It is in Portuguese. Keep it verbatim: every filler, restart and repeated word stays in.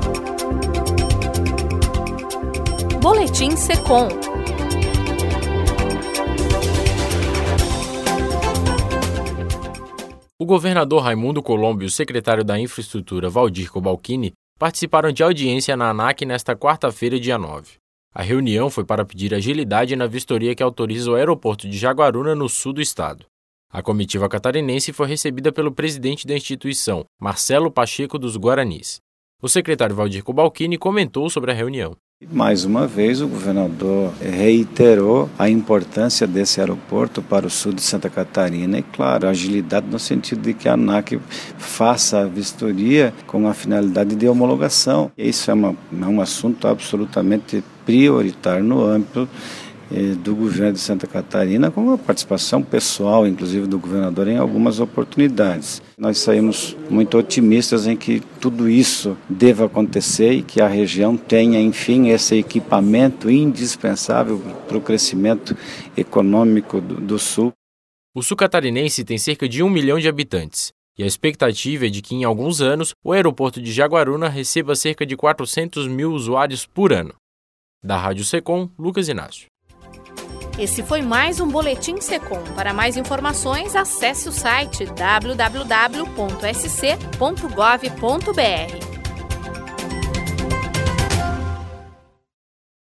Boletim Secom. O governador Raimundo Colombo e o secretário da Infraestrutura, Valdir Cobalcini, participaram de audiência na ANAC nesta quarta-feira, dia nove. A reunião foi para pedir agilidade na vistoria que autoriza o aeroporto de Jaguaruna, no sul do estado. A comitiva catarinense foi recebida pelo presidente da instituição, Marcelo Pacheco dos Guaranis. O secretário Valdir Cobalcini comentou sobre a reunião. Mais uma vez, o governador reiterou a importância desse aeroporto para o sul de Santa Catarina e, claro, a agilidade no sentido de que a ANAC faça a vistoria com a finalidade de homologação. Isso é, uma, é um assunto absolutamente prioritário no âmbito eh, do governo de Santa Catarina, com a participação pessoal, inclusive do governador, em algumas oportunidades. Nós saímos muito otimistas em que tudo isso deva acontecer e que a região tenha, enfim, esse equipamento indispensável para o crescimento econômico do, do Sul. O sul catarinense tem cerca de um milhão de habitantes e a expectativa é de que, em alguns anos, o aeroporto de Jaguaruna receba cerca de quatrocentos mil usuários por ano. Da Rádio Secom, Lucas Inácio. Esse foi mais um Boletim Secom. Para mais informações, acesse o site w w w ponto s c ponto gov ponto b r.